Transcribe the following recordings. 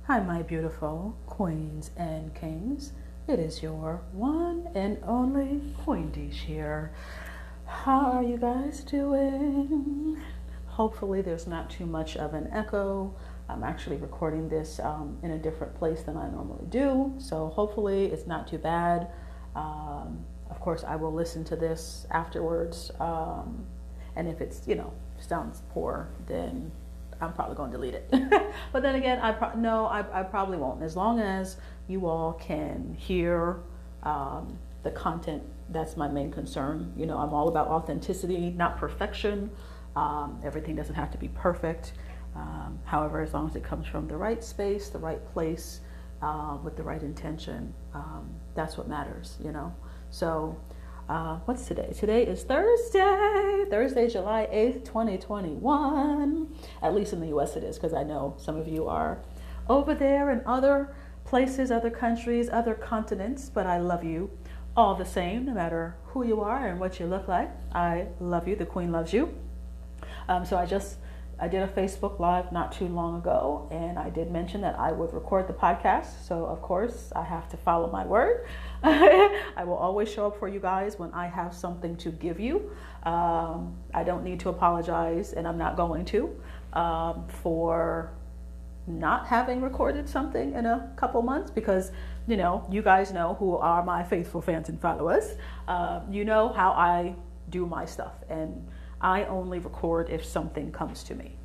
Hi, my beautiful queens and kings. It is your one and only Queen Dish here. How are you guys doing? Hopefully, there's not too much of an echo. I'm actually recording this in a different place than I normally do, so hopefully, it's not too bad. Of course, I will listen to this afterwards, and if it's sounds poor, then I'm probably going to delete it. But then again, I probably won't. As long as you all can hear the content, that's my main concern. I'm all about authenticity, not perfection. Everything doesn't have to be perfect. However, as long as it comes from the right space, the right place, with the right intention, that's what matters, So, what's today? Today is Thursday, July 8th, 2021. At least in the US it is, because I know some of you are over there in other places, other countries, other continents, but I love you all the same, no matter who you are and what you look like. I love you. The Queen loves you. So I did a Facebook Live not too long ago, and I did mention that I would record the podcast. So, of course, I have to follow my word. I will always show up for you guys when I have something to give you. I don't need to apologize, and I'm not going to, for not having recorded something in a couple months, because, you guys know, who are my faithful fans and followers, you know how I do my stuff. And I only record if something comes to me.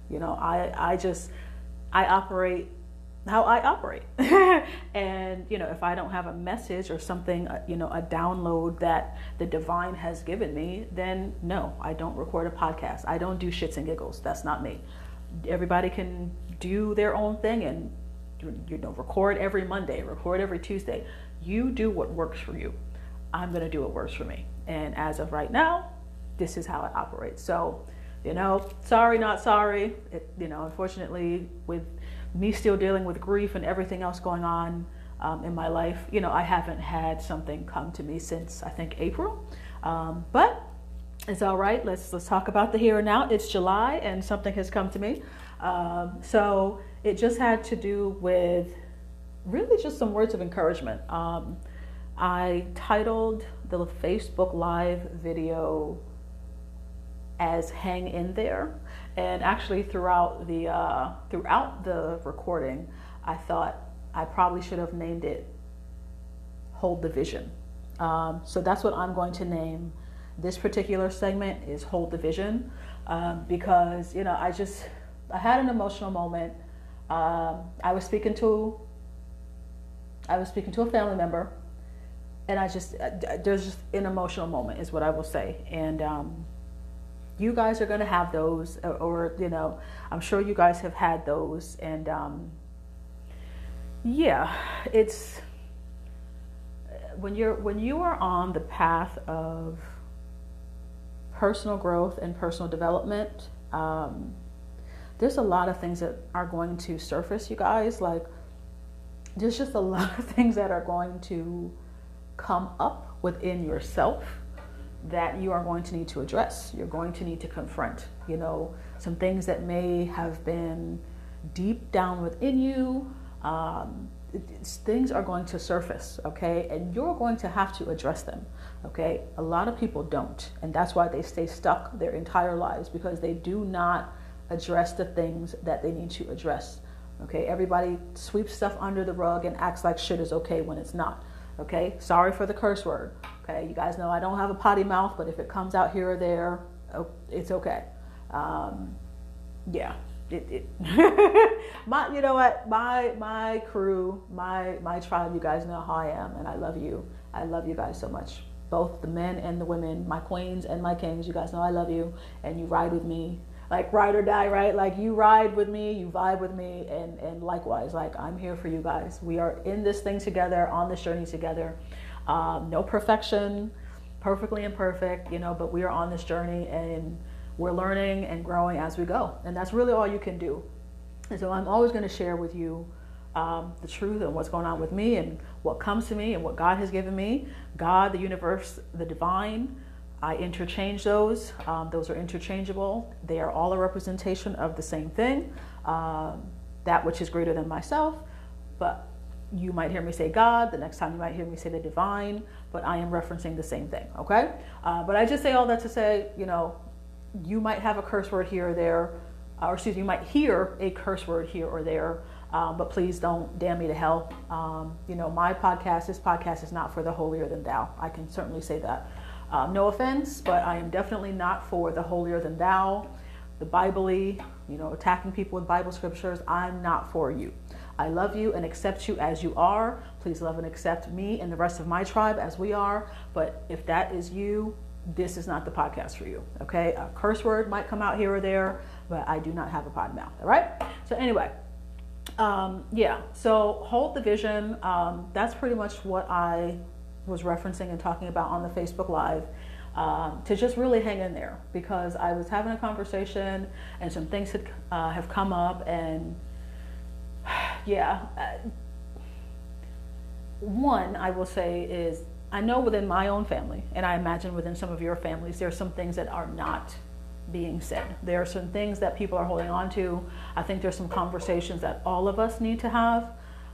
I operate how I operate. And, if I don't have a message or something, a download that the divine has given me, then no, I don't record a podcast. I don't do shits and giggles. That's not me. Everybody can do their own thing and, record every Monday, record every Tuesday. You do what works for you. I'm going to do what works for me. And as of right now, this is how I operate. So, sorry, not sorry. Unfortunately, with me still dealing with grief and everything else going on in my life, I haven't had something come to me since, I think, April. But it's all right. Let's talk about the here and now. It's July and something has come to me. So it just had to do with really just some words of encouragement. I titled the Facebook Live video as "Hang in There," and actually throughout the recording, I thought I probably should have named it "Hold the Vision." So that's what I'm going to name this particular segment, is "Hold the Vision," because I had an emotional moment. I was speaking to a family member, and there's just an emotional moment, is what I will say. And you guys are going to have those, or I'm sure you guys have had those. And it's when you are on the path of personal growth and personal development, there's a lot of things that are going to surface, you guys. Like, there's just a lot of things that are going to come up within yourself that you are going to need to address. You're going to need to confront, some things that may have been deep down within you. Things are going to surface, okay? And you're going to have to address them, okay? A lot of people don't, and that's why they stay stuck their entire lives, because they do not address the things that they need to address, okay? Everybody sweeps stuff under the rug and acts like shit is okay when it's not. Okay, sorry for the curse word. Okay, you guys know I don't have a potty mouth, but if it comes out here or there, it's okay. My crew, my tribe, you guys know how I am, and I love you. I love you guys so much. Both the men and the women, my queens and my kings. You guys know I love you, and you ride with me. Like, ride or die, right? Like, you ride with me, you vibe with me, and likewise, like, I'm here for you guys. We are in this thing together, on this journey together. No perfection, perfectly imperfect, but we are on this journey, and we're learning and growing as we go. And that's really all you can do. And so I'm always going to share with you the truth and what's going on with me and what comes to me and what God has given me. God, the universe, the divine, I interchange those. Those are interchangeable. They are all a representation of the same thing. That which is greater than myself, but you might hear me say God. The next time you might hear me say the divine, but I am referencing the same thing, okay? But I just say all that to say, you might have a curse word here or there, or excuse me, you might hear a curse word here or there, but please don't damn me to hell. This podcast is not for the holier than thou. I can certainly say that. No offense, but I am definitely not for the holier than thou, the Bible-y, attacking people with Bible scriptures. I'm not for you. I love you and accept you as you are. Please love and accept me and the rest of my tribe as we are. But if that is you, this is not the podcast for you, okay? A curse word might come out here or there, but I do not have a potty mouth, all right? So anyway, so hold the vision. That's pretty much what I was referencing and talking about on the Facebook Live, to just really hang in there, because I was having a conversation and some things have come up, and one I will say is, I know within my own family, and I imagine within some of your families, there are some things that are not being said. There are some things that people are holding on to. I think there's some conversations that all of us need to have,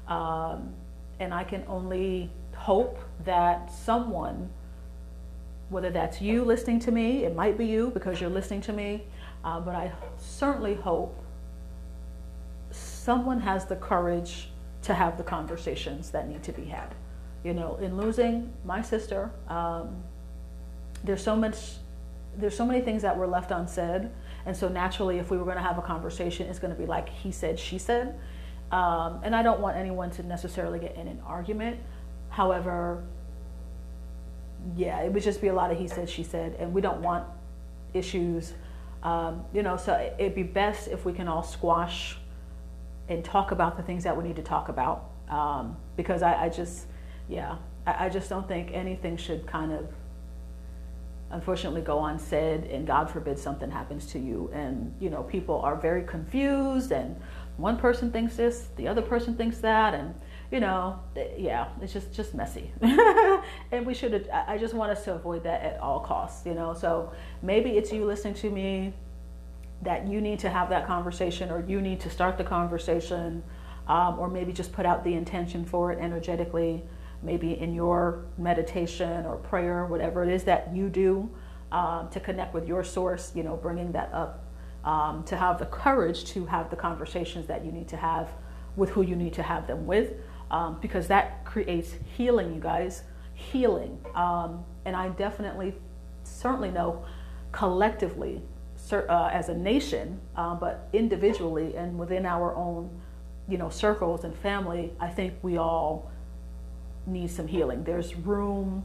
and I can only hope that someone, whether that's you listening to me, it might be you because you're listening to me, but I certainly hope someone has the courage to have the conversations that need to be had. In losing my sister, there's so many things that were left unsaid. And so naturally, if we were going to have a conversation, it's going to be like he said, she said. And I don't want anyone to necessarily get in an argument. However, it would just be a lot of he said, she said, and we don't want issues. So it'd be best if we can all squash and talk about the things that we need to talk about. Because I just don't think anything should kind of, unfortunately, go unsaid, and God forbid something happens to you. And, people are very confused, and one person thinks this, the other person thinks that, and, it's just messy. And I just want us to avoid that at all costs, So maybe it's you listening to me that you need to have that conversation, or you need to start the conversation, or maybe just put out the intention for it energetically, maybe in your meditation or prayer, whatever it is that you do, to connect with your source, bringing that up, to have the courage to have the conversations that you need to have with who you need to have them with, because that creates healing, you guys, healing. And I certainly know collectively, as a nation, but individually and within our own, circles and family, I think we all need some healing. There's room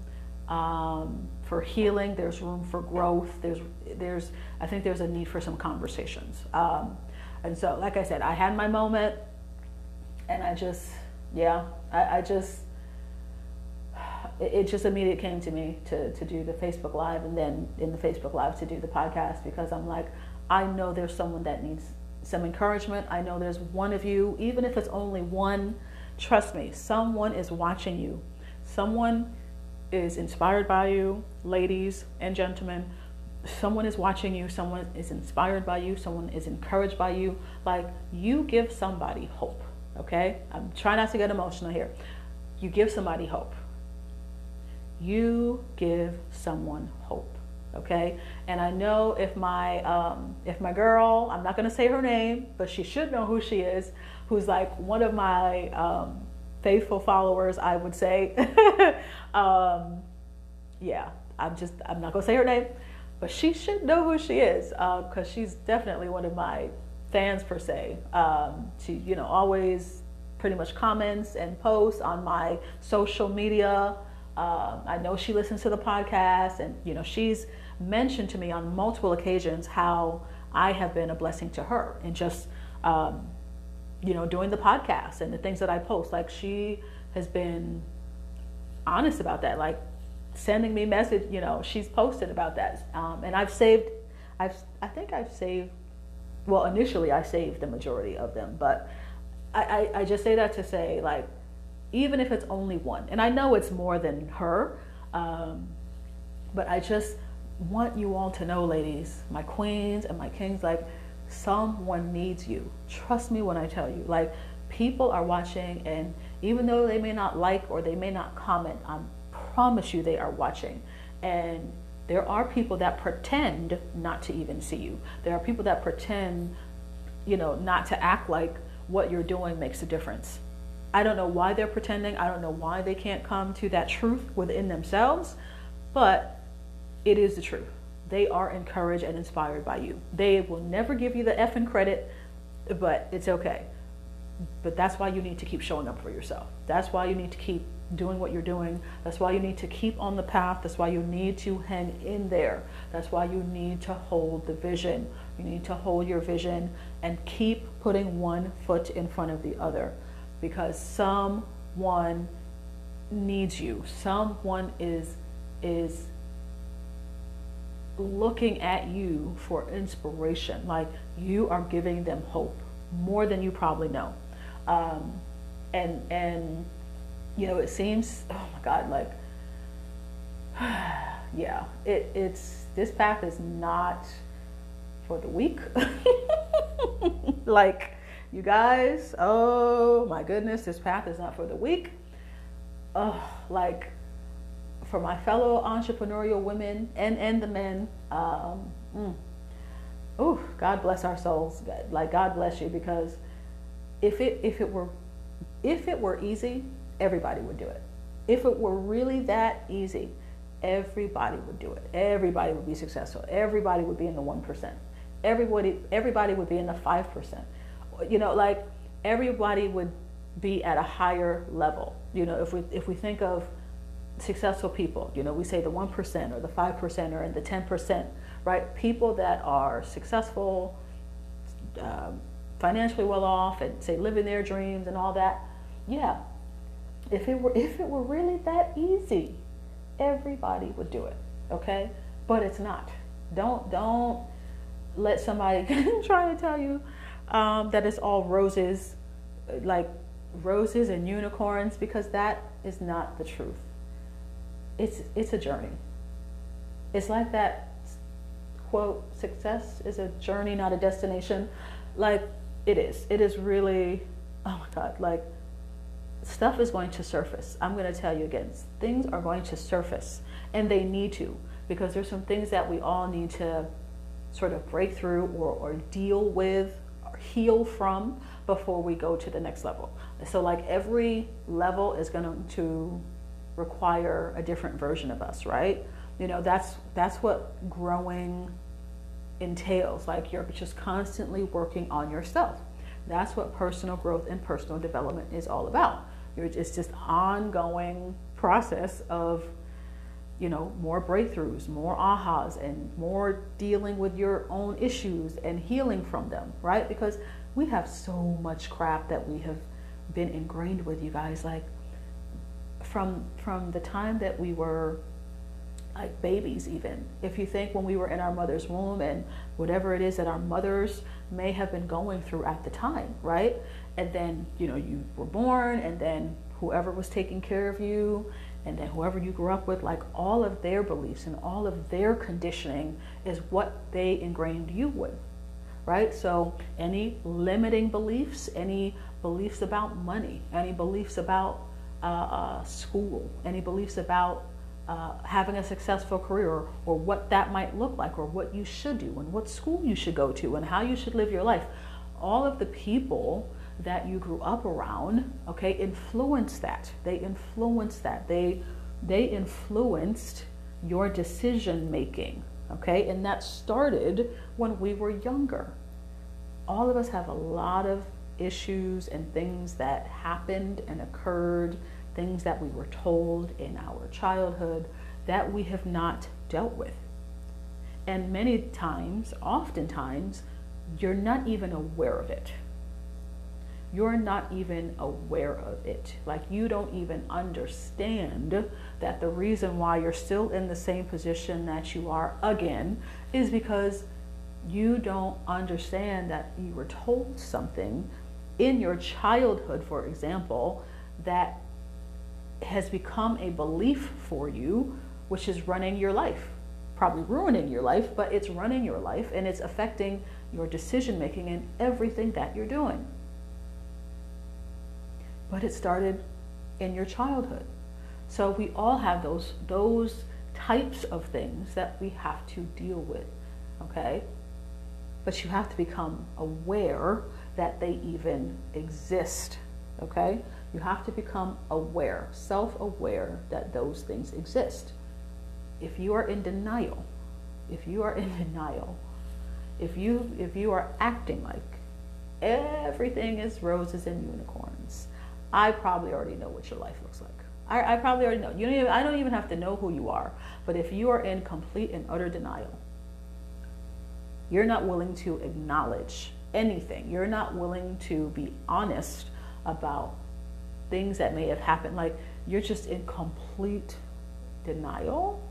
for healing. There's room for growth. I think there's a need for some conversations. And so, like I said, I had my moment, and it just immediately came to me to do the Facebook Live, and then in the Facebook Live to do the podcast, because I'm like, I know there's someone that needs some encouragement. I know there's one of you, even if it's only one, trust me, someone is watching you. Someone is inspired by you, ladies and gentlemen. Someone is watching you. Someone is inspired by you. Someone is encouraged by you. Like, you give somebody hope, okay? I'm trying not to get emotional here. You give somebody hope. You give someone hope, okay? And I know if my girl, I'm not going to say her name, but she should know who she is, who's like one of my faithful followers, I would say. I'm not going to say her name, but she should know who she is, because she's definitely one of my fans, per se. She, always pretty much comments and posts on my social media. I know she listens to the podcast, and she's mentioned to me on multiple occasions how I have been a blessing to her, and just doing the podcast and the things that I post. Like, she has been honest about that, like sending me message. She's posted about that, and initially I saved the majority of them, but I just say that to say, like, even if it's only one, and I know it's more than her, but I just want you all to know, ladies, my queens and my kings, like, someone needs you. Trust me when I tell you, like, people are watching, and even though they may not like or they may not comment, I promise you they are watching. And there are people that pretend not to even see you. There are people that pretend, not to act like what you're doing makes a difference. I don't know why they're pretending. I don't know why they can't come to that truth within themselves, but it is the truth. They are encouraged and inspired by you. They will never give you the effing credit, but it's okay. But that's why you need to keep showing up for yourself. That's why you need to keep doing what you're doing. That's why you need to keep on the path. That's why you need to hang in there. That's why you need to hold the vision. You need to hold your vision and keep putting one foot in front of the other, because someone needs you. Someone is looking at you for inspiration. Like, you are giving them hope more than you probably know. And it seems, oh my God, like, yeah, it's this path is not for the weak. Like, you guys, oh my goodness, this path is not for the weak. Like, for my fellow entrepreneurial women and the men, God bless our souls. Like, God bless you, because if it were easy, everybody would do it. If it were really that easy, everybody would do it. Everybody would be successful. Everybody would be in the 1%. Everybody would be in the 5%. Like, everybody would be at a higher level. If we think of successful people, we say the 1% or the 5% or in the 10%, right? People that are successful, financially well off, and say living their dreams and all that. Yeah, if it were really that easy, everybody would do it. Okay, but it's not. Don't let somebody try to tell you that it's all roses, like roses and unicorns, because that is not the truth. It's a journey. It's like that quote, success is a journey, not a destination. Like, it is really, oh my God, like, stuff is going to surface. I'm going to tell you again, things are going to surface, and they need to, because there's some things that we all need to sort of break through or deal with or heal from before we go to the next level. So, like, every level is going to require a different version of us, right? That's what growing entails. Like, you're just constantly working on yourself. That's what personal growth and personal development is all about. It's just ongoing process of, more breakthroughs, more ahas, and more dealing with your own issues and healing from them, right? Because we have so much crap that we have been ingrained with, you guys. Like, from the time that we were like babies, even if you think when we were in our mother's womb and whatever it is that our mothers may have been going through at the time, right? And then, you were born, and then whoever was taking care of you, and then whoever you grew up with, like, all of their beliefs and all of their conditioning is what they ingrained you with, right? So any limiting beliefs, any beliefs about money, any beliefs about school, any beliefs about having a successful career, or what that might look like, or what you should do, and what school you should go to, and how you should live your life. All of the people that you grew up around, okay, influenced that. They influenced that. They influenced your decision making, okay? And that started when we were younger. All of us have a lot of issues and things that happened and occurred, things that we were told in our childhood that we have not dealt with. And many times, oftentimes, you're not even aware of it. You're not even aware of it. Like, you don't even understand that the reason why you're still in the same position that you are again is because you don't understand that you were told something in your childhood, for example, that has become a belief for you, which is running your life. Probably ruining your life, but it's running your life, and it's affecting your decision making and everything that you're doing. but it started in your childhood. So we all have those types of things that we have to deal with, okay? But you have to become aware that they even exist, okay? You have to become aware, self-aware that those things exist. If you are in denial, if you are acting like everything is roses and unicorns, I probably already know what your life looks like. I probably already know. I don't even have to know who you are. But if you are in complete and utter denial, you're not willing to acknowledge anything. You're not willing to be honest about things that may have happened. Like, you're just in complete denial.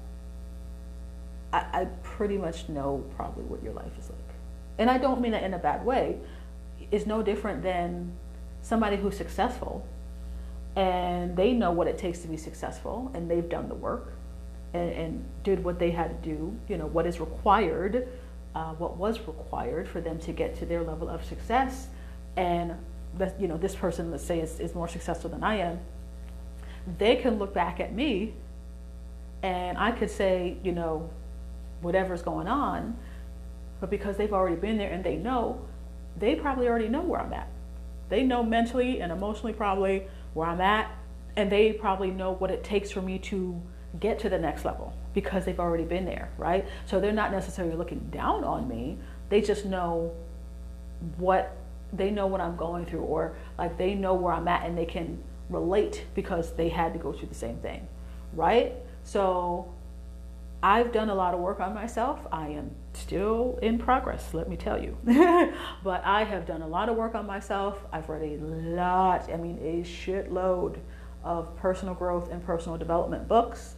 I pretty much know probably what your life is like. And I don't mean that in a bad way. It's no different than somebody who's successful and they know what it takes to be successful, and they've done the work and did what they had to do, what is required, what was required for them to get to their level of success. And this person, let's say, is more successful than I am. They can look back at me and I could say, whatever's going on, but because they've already been there and they probably already know where I'm at. They know mentally and emotionally probably where I'm at, and they probably know what it takes for me to get to the next level because they've already been there, right? So they're not necessarily looking down on me. They just know what I'm going through, or like they know where I'm at and they can relate because they had to go through the same thing, right? So I've done a lot of work on myself. I am still in progress, let me tell you. But I have done a lot of work on myself. I've read a shitload of personal growth and personal development books,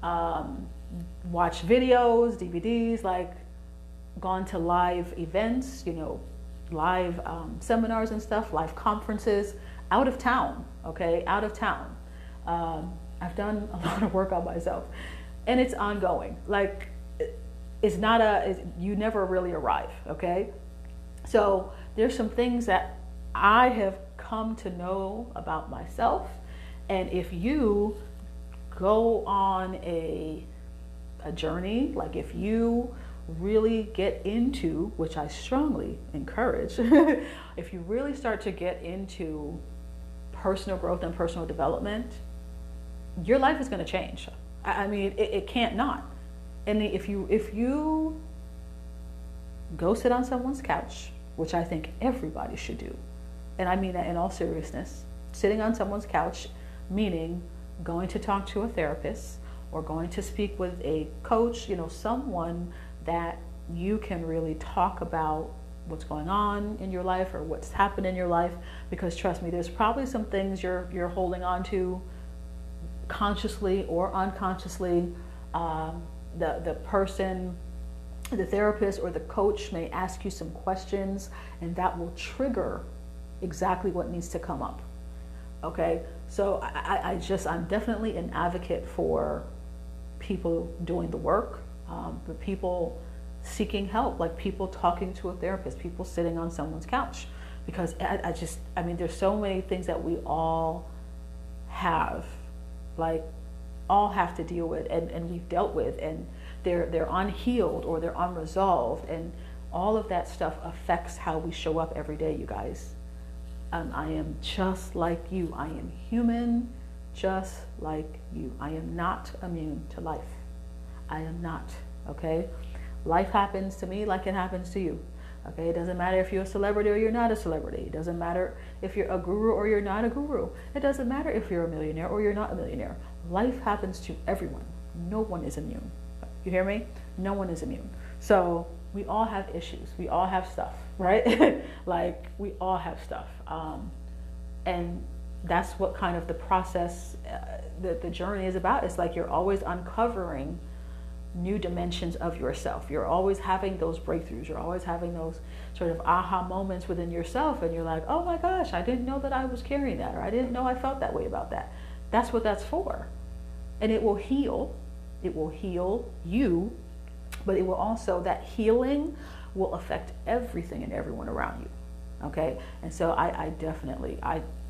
watched videos, DVDs, like gone to live events, live seminars and stuff, live conferences, out of town, okay, out of town. I've done a lot of work on myself. And it's ongoing. Like, you never really arrive, okay? So there's some things that I have come to know about myself. And if you go on a journey, like if you really get into, which I strongly encourage, if you really start to get into personal growth and personal development, your life is going to change. I mean, it can't not. And if you go sit on someone's couch, which I think everybody should do, and I mean that in all seriousness, sitting on someone's couch, meaning going to talk to a therapist or going to speak with a coach, someone that you can really talk about what's going on in your life or what's happened in your life. Because trust me, there's probably some things you're holding on to consciously or unconsciously. The person, the therapist or the coach may ask you some questions, and that will trigger exactly what needs to come up. Okay, so I'm definitely an advocate for people doing the work, but people seeking help, like people talking to a therapist, people sitting on someone's couch, because there's so many things that we all have to deal with, and we've dealt with, and they're unhealed or they're unresolved, and all of that stuff affects how we show up every day, you guys. I am just like you. I am human just like you. I am not immune to life. I am not, okay? Life happens to me like it happens to you. Okay, it doesn't matter if you're a celebrity or you're not a celebrity. It doesn't matter if you're a guru or you're not a guru. It doesn't matter if you're a millionaire or you're not a millionaire. Life happens to everyone. No one is immune. You hear me? No one is immune. So we all have issues. We all have stuff, right? Like, we all have stuff. And that's what kind of the process, the journey is about. It's like you're always uncovering new dimensions of yourself. You're always having those breakthroughs. You're always having those sort of aha moments within yourself, and you're like, oh my gosh, I didn't know that I was carrying that, or I didn't know I felt that way about that. That's what that's for. And it will heal. It will heal you, but it will also, that healing will affect everything and everyone around you. Okay? And so I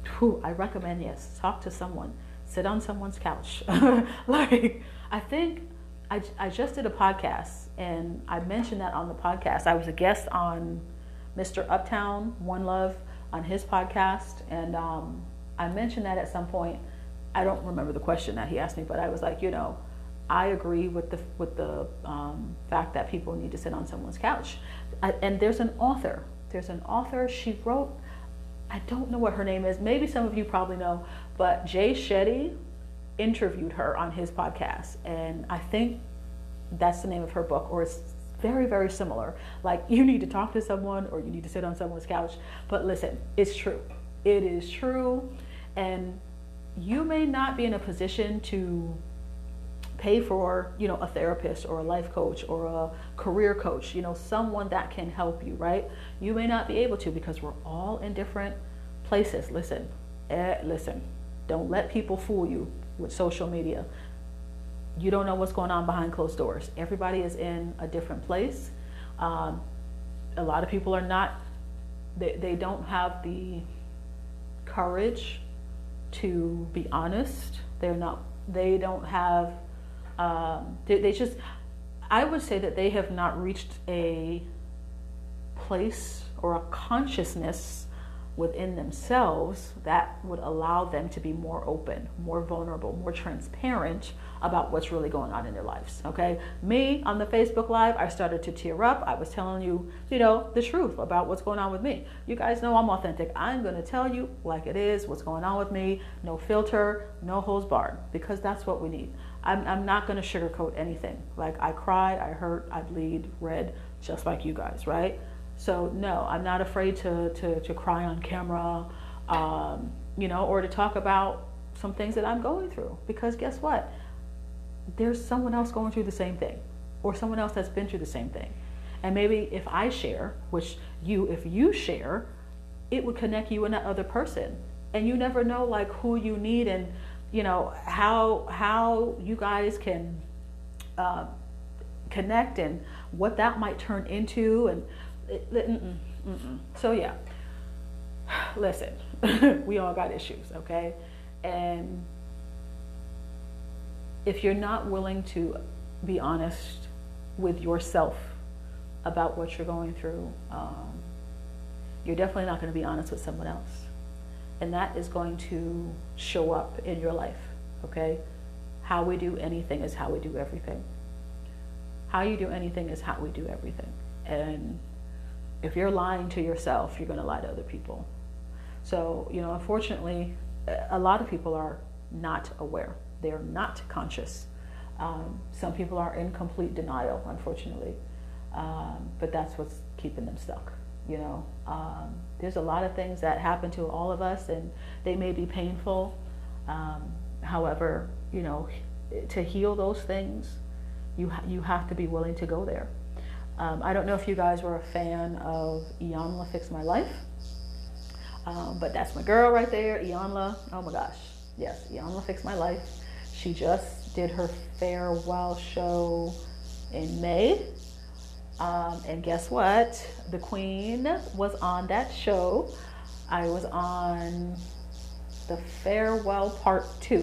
I recommend, yes, talk to someone, sit on someone's couch. Like, I think I just did a podcast, and I mentioned that on the podcast. I was a guest on Mr. Uptown, One Love, on his podcast, and I mentioned that at some point. I don't remember the question that he asked me, but I was like, I agree with the fact that people need to sit on someone's couch. And there's an author. She wrote, I don't know what her name is. Maybe some of you probably know, but Jay Shetty interviewed her on his podcast, and I think that's the name of her book, or it's very, very similar. Like, you need to talk to someone, or you need to sit on someone's couch. But listen, it's true. It is true, and you may not be in a position to pay for, a therapist or a life coach or a career coach, someone that can help you, right? You may not be able to, because we're all in different places. Listen, don't let people fool you with social media. You don't know what's going on behind closed doors. Everybody is in a different place. A lot of people are not, they don't have the courage to be honest. They don't have, they just, I would say that they have not reached a place or a consciousness within themselves that would allow them to be more open, more vulnerable, more transparent about what's really going on in their lives. Okay, me on the Facebook Live, I started to tear up. I was telling you, the truth about what's going on with me. You guys know I'm authentic. I'm going to tell you like it is, what's going on with me. No filter, no holds barred, because that's what we need. I'm not going to sugarcoat anything. Like, I cried, I hurt, I bleed red, just like you guys, right? So no, I'm not afraid to cry on camera, or to talk about some things that I'm going through, because guess what? There's someone else going through the same thing, or someone else that's been through the same thing. And maybe if I share, if you share, it would connect you and that other person. And you never know, like, who you need, and how you guys can connect, and what that might turn into. And so yeah, listen, we all got issues, okay? And if you're not willing to be honest with yourself about what you're going through, you're definitely not going to be honest with someone else. And that is going to show up in your life, okay? How we do anything is how we do everything. How you do anything is how we do everything. And if you're lying to yourself, you're going to lie to other people. So, unfortunately, a lot of people are not aware. They're not conscious. Some people are in complete denial, unfortunately. But that's what's keeping them stuck. There's a lot of things that happen to all of us, and they may be painful. However, to heal those things, you have to be willing to go there. I don't know if you guys were a fan of Iyanla Fix My Life, but that's my girl right there, Iyanla. Oh my gosh, yes, Iyanla Fix My Life. She just did her farewell show in May. And guess what? The Queen was on that show. I was on the farewell part two.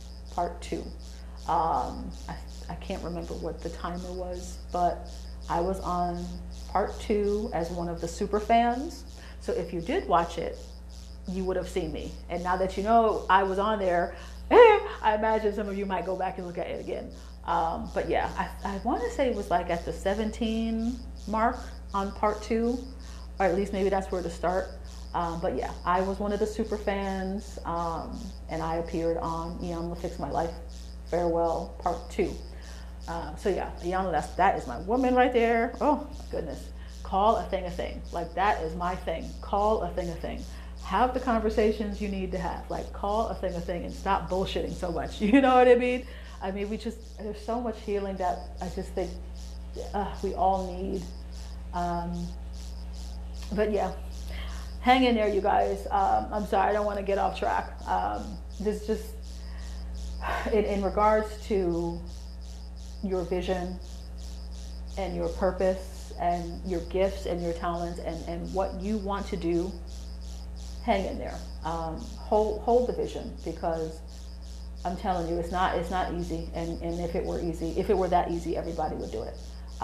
I can't remember what the timer was, but I was on part 2 as one of the super fans. So if you did watch it, you would have seen me. And now that you know I was on there, I imagine some of you might go back and look at it again. But yeah, I want to say it was like at the 17 mark on part 2, or at least maybe that's where to start. But yeah, I was one of the super fans, and I appeared on Iyanla Fix My Life Farewell Part 2. So yeah, Iyanla, that is my woman right there. Oh my goodness. Call a thing. Like, that is my thing. Call a thing. Have the conversations you need to have. Like, call a thing, and stop bullshitting so much. You know what I mean? I mean, there's so much healing that I just think we all need. But yeah, hang in there, you guys. I'm sorry, I don't want to get off track. This just, in regards to your vision and your purpose and your gifts and your talents and what you want to do hang in there. Hold the vision, because I'm telling you, it's not easy. And if it were that easy, everybody would do it.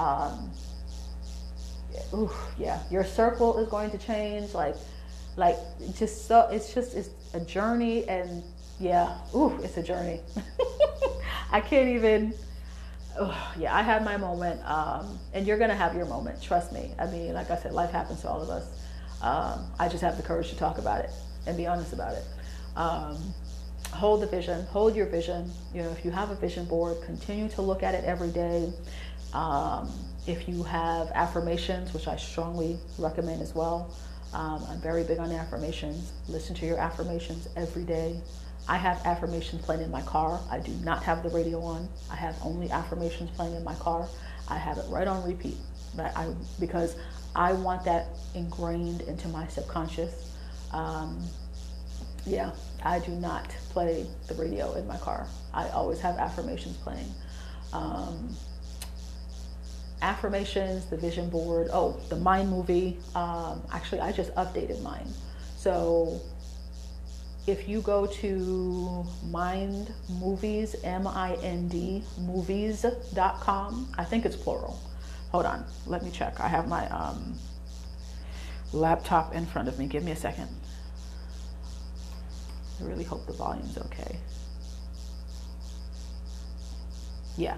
Yeah, your circle is going to change. It's a journey, and yeah, it's a journey. I can't even. Yeah, I had my moment, and you're gonna have your moment. Trust me. I mean, like I said, life happens to all of us. I just have the courage to talk about it and be honest about it. Hold the vision, hold your vision. You know, if you have a vision board, continue to look at it every day. If you have affirmations, which I strongly recommend as well, I'm very big on affirmations. Listen to your affirmations every day. I have affirmations playing in my car. I do not have the radio on. I have only affirmations playing in my car. I have it right on repeat, because I want that ingrained into my subconscious. Yeah, I do not play the radio in my car. I always have affirmations playing. Affirmations, the vision board, the Mind movie. Actually, I just updated mine. So if you go to Mind Movies, MIND movies.com, I think it's plural. Hold on, let me check. I have my laptop in front of me. Give me a second. I really hope the volume's okay. Yeah,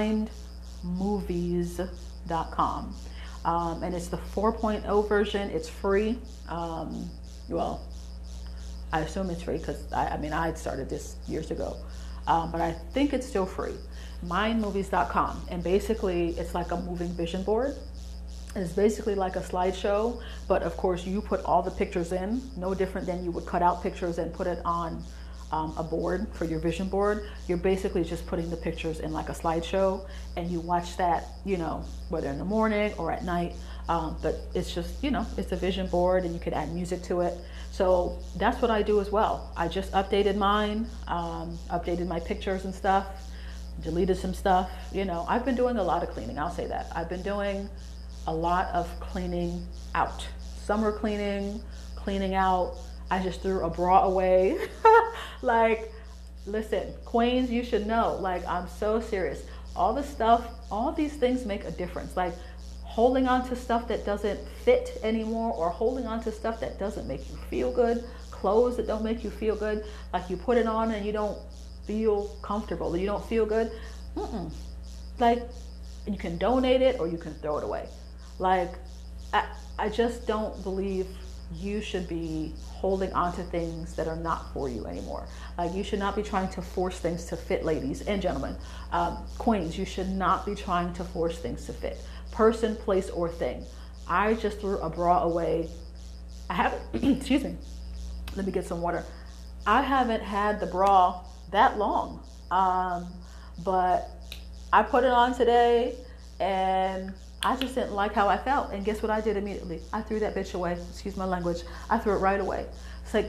mindmovies.com. And it's the 4.0 version. It's free. Well, I assume it's free because I started this years ago. But I think it's still free. Mindmovies.com. And basically, it's like a moving vision board. It's basically like a slideshow, but of course you put all the pictures in, no different than you would cut out pictures and put it on a board for your vision board. You're basically just putting the pictures in like a slideshow, and you watch that, you know, whether in the morning or at night. But it's just, you know, it's a vision board, and you could add music to it. So that's what I do as well. I just updated mine, updated my pictures and stuff, deleted some stuff. You know, I've been doing a lot of cleaning. I'll say that. I've been doing a lot of cleaning out. Summer cleaning out. I just threw a bra away. Like, listen, queens, you should know, like, I'm so serious. All this stuff, all these things make a difference. Like holding on to stuff that doesn't fit anymore, or holding on to stuff that doesn't make you feel good, clothes that don't make you feel good, like you put it on and you don't feel comfortable, or you don't feel good. Like, you can donate it or you can throw it away. Like, I just don't believe you should be holding on to things that are not for you anymore. Like, you should not be trying to force things to fit, ladies and gentlemen. Queens, you should not be trying to force things to fit. Person, place, or thing. I just threw a bra away. I haven't, excuse me, let me get some water. I haven't had the bra that long. But I put it on today, and I just didn't like how I felt. And guess what I did immediately? I threw that bitch away. Excuse my language. I threw it right away. It's like,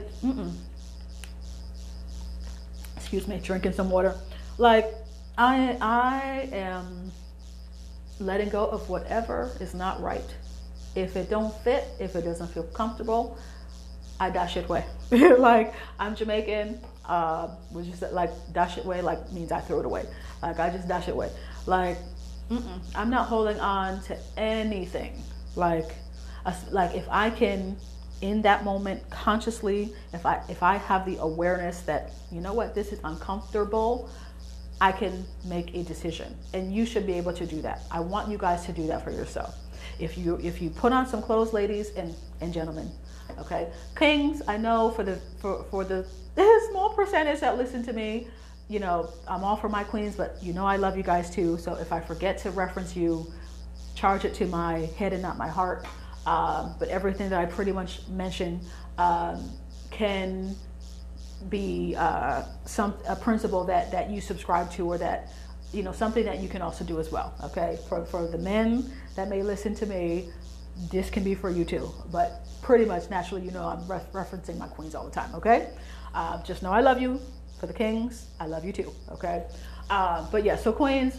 excuse me, drinking some water. Like, I am letting go of whatever is not right. If it don't fit, if it doesn't feel comfortable, I dash it away. Like, I'm Jamaican, which is like, dash it away, like, means I throw it away. Like, I just dash it away. Like, I'm not holding on to anything. Like if I can, in that moment, consciously, if I have the awareness that, you know what, this is uncomfortable, I can make a decision. And you should be able to do that. I want you guys to do that for yourself. If you put on some clothes, ladies and gentlemen, okay, kings, I know for the small percentage that listen to me, you know, I'm all for my queens, but you know I love you guys too. So if I forget to reference you, charge it to my head and not my heart. But everything that I pretty much mentioned can be a principle that you subscribe to, or that, you know, something that you can also do as well. Okay, for the men that may listen to me, this can be for you too. But pretty much naturally, you know, I'm referencing my queens all the time. Okay, just know I love you. For the kings, I love you too. Okay, but yeah, so queens,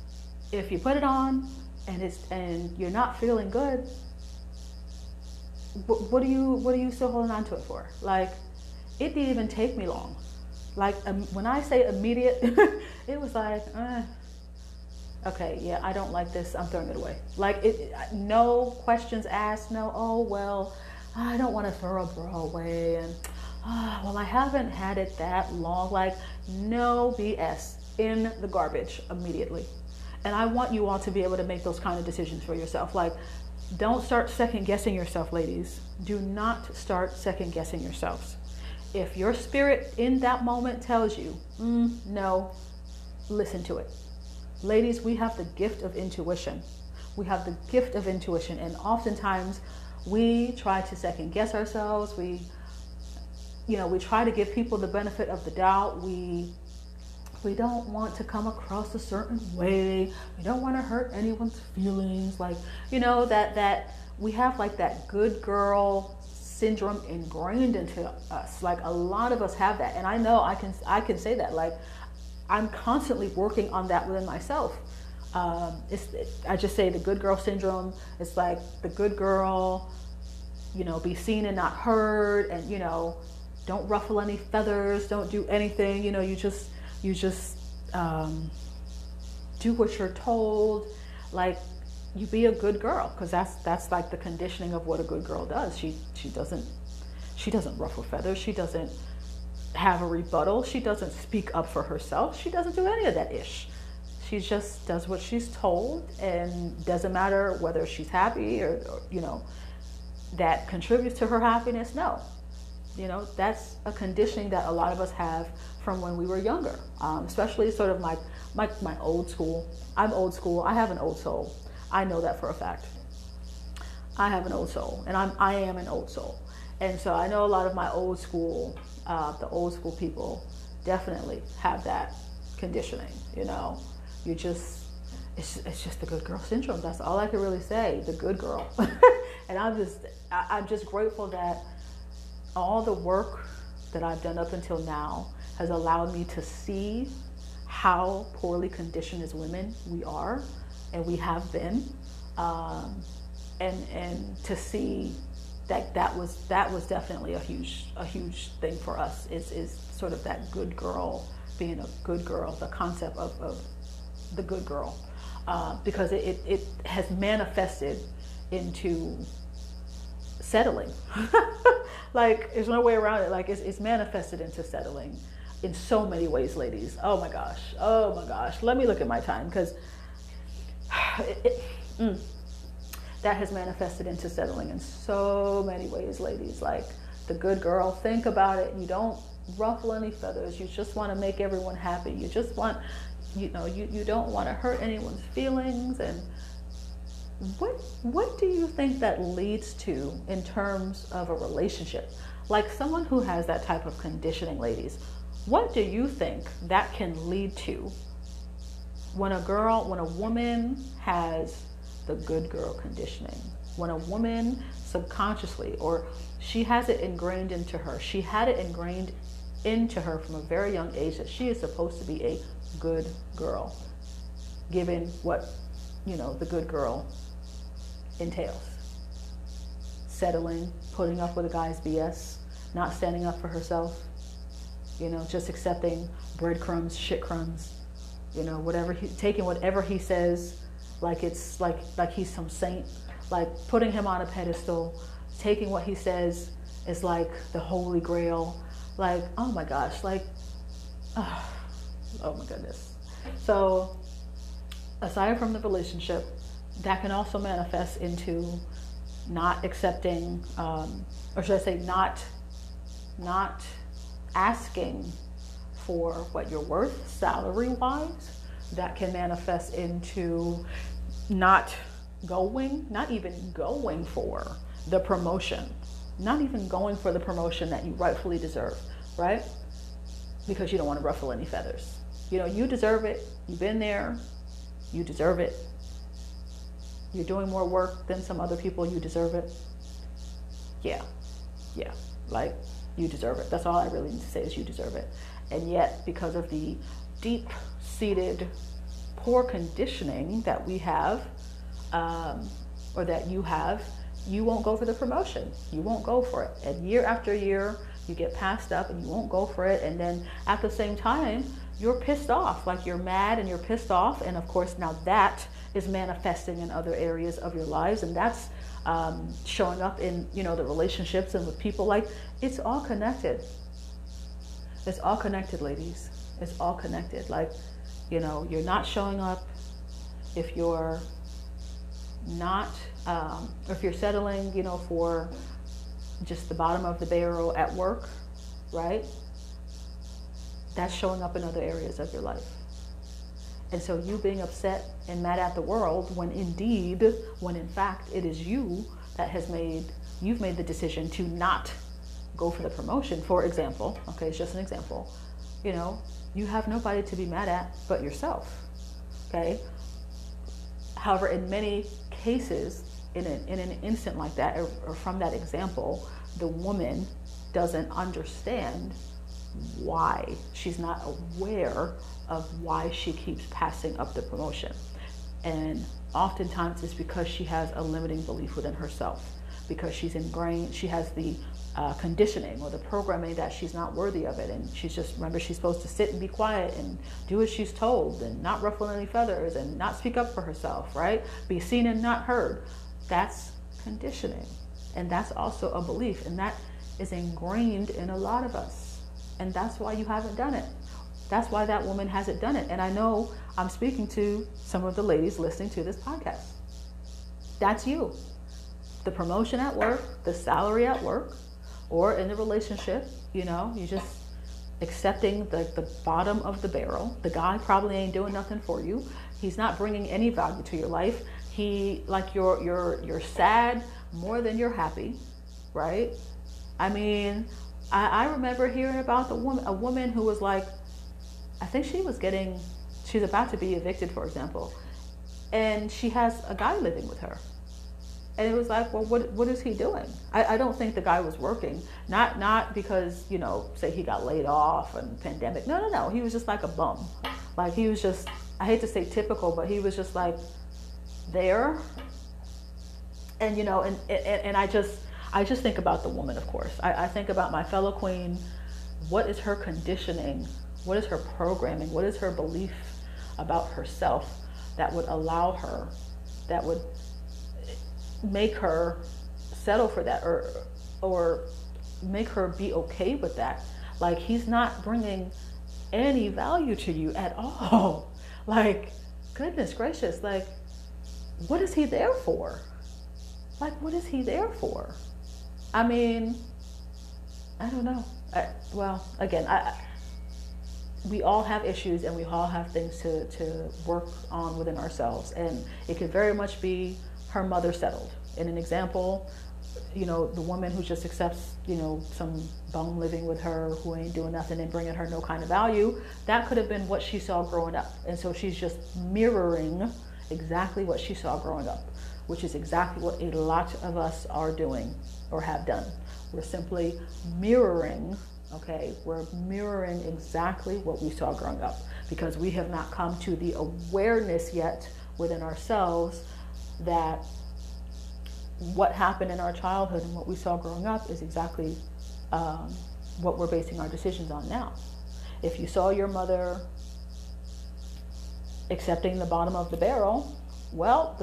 if you put it on and you're not feeling good, what are you still holding on to it for? Like, it didn't even take me long. Like, when I say immediate, it was like, okay, yeah, I don't like this. I'm throwing it away. Like, no questions asked. No, oh, well, I don't want to throw a bra away. And, well, I haven't had it that long. Like, no BS, in the garbage immediately. And I want you all to be able to make those kind of decisions for yourself. Like, don't start second guessing yourself, ladies. Do not start second guessing yourselves. If your spirit in that moment tells you, no, listen to it. Ladies, we have the gift of intuition. We have the gift of intuition. And oftentimes we try to second guess ourselves. We try to give people the benefit of the doubt. We don't want to come across a certain way. We don't want to hurt anyone's feelings. Like, that we have like that good girl syndrome ingrained into us. Like, a lot of us have that. And I know I can say that. Like, I'm constantly working on that within myself. I just say the good girl syndrome. It's like the good girl, be seen and not heard, and, don't ruffle any feathers, don't do anything. You just do what you're told. Like, you be a good girl, because that's like the conditioning of what a good girl does. She doesn't ruffle feathers. She doesn't have a rebuttal. She doesn't speak up for herself. She doesn't do any of that ish. She just does what she's told, and doesn't matter whether she's happy or that contributes to her happiness. No. That's a conditioning that a lot of us have from when we were younger, especially sort of my old school. I'm old school. I have an old soul. I know that for a fact. I have an old soul, and I am an old soul. And so I know a lot of my old school, the old school people definitely have that conditioning. It's just the good girl syndrome. That's all I can really say, the good girl. And I'm just grateful that all the work that I've done up until now has allowed me to see how poorly conditioned as women we are, and we have been, and to see that was definitely a huge thing for us, is sort of that good girl, being a good girl, the concept of the good girl, because it has manifested into settling. Like, there's no way around it. Like, it's manifested into settling in so many ways, ladies. Oh my gosh. Let me look at my time, because that has manifested into settling in so many ways, ladies. Like, the good girl, think about it. You don't ruffle any feathers. You just want to make everyone happy. You just want, you don't want to hurt anyone's feelings. And what do you think that leads to in terms of a relationship? Like, someone who has that type of conditioning, ladies, what do you think that can lead to when a woman has the good girl conditioning? When a woman subconsciously, or she has it ingrained into her, she had it ingrained into her from a very young age that she is supposed to be a good girl, given what, the good girl entails. Settling, putting up with a guy's BS, not standing up for herself, just accepting breadcrumbs, shit crumbs, taking whatever he says like it's like he's some saint, like putting him on a pedestal, taking what he says is like the holy grail. Like, oh my gosh, like, oh my goodness. So aside from the relationship, that can also manifest into not accepting, or should I say not asking for what you're worth salary-wise. That can manifest into not even going for the promotion, not even going for the promotion that you rightfully deserve, right? Because you don't want to ruffle any feathers. You deserve it. You've been there. You deserve it. You're doing more work than some other people. You deserve it. Yeah. Like, you deserve it. That's all I really need to say is you deserve it. And yet, because of the deep-seated poor conditioning that we have, or that you have, you won't go for the promotion. You won't go for it. And year after year, you get passed up and you won't go for it. And then at the same time, you're pissed off. Like, you're mad and you're pissed off. And of course, now that is manifesting in other areas of your lives. And that's showing up in, you know, the relationships and with people. Like, it's all connected. It's all connected, ladies. It's all connected. Like, you know, you're not showing up if you're not, or if you're settling, you know, for just the bottom of the barrel at work, right? That's showing up in other areas of your life. And so you being upset and mad at the world when in fact it is you that you've made the decision to not go for the promotion, for example, okay, it's just an example, you know, you have nobody to be mad at but yourself, okay? However, in many cases, in an instant like that, or from that example, the woman doesn't understand why. She's not aware of why she keeps passing up the promotion. And oftentimes it's because she has a limiting belief within herself, because she's ingrained, she has the conditioning or the programming that she's not worthy of it. And she's just, remember, she's supposed to sit and be quiet and do as she's told and not ruffle any feathers and not speak up for herself, right? Be seen and not heard. That's conditioning. And that's also a belief. And that is ingrained in a lot of us. And that's why you haven't done it. That's why that woman hasn't done it. And I know I'm speaking to some of the ladies listening to this podcast. That's you. The promotion at work, the salary at work, or in the relationship, you know, you just accepting the bottom of the barrel. The guy probably ain't doing nothing for you. He's not bringing any value to your life. You're sad more than you're happy, right? I mean, I remember hearing about a woman who was like, I think she's about to be evicted, for example, and she has a guy living with her. And it was like, well, what is he doing? I don't think the guy was working. Not because, you know, say he got laid off and pandemic. No. He was just like a bum. Like, he was just, I hate to say typical, but he was just like there. And, you know, and I just think about the woman, of course. I think about my fellow queen. What is her conditioning? What is her programming? What is her belief about herself that would allow her, that would make her settle for that, or make her be okay with that? Like, he's not bringing any value to you at all. Like, goodness gracious, like, what is he there for? Like, what is he there for? I mean, I don't know. We all have issues and we all have things to work on within ourselves. And it could very much be her mother settled. In an example, you know, the woman who just accepts, you know, some bum living with her who ain't doing nothing and bringing her no kind of value, that could have been what she saw growing up. And so she's just mirroring exactly what she saw growing up, which is exactly what a lot of us are doing or have done. We're simply mirroring, okay? We're mirroring exactly what we saw growing up, because we have not come to the awareness yet within ourselves that what happened in our childhood and what we saw growing up is exactly what we're basing our decisions on now. If you saw your mother accepting the bottom of the barrel, well,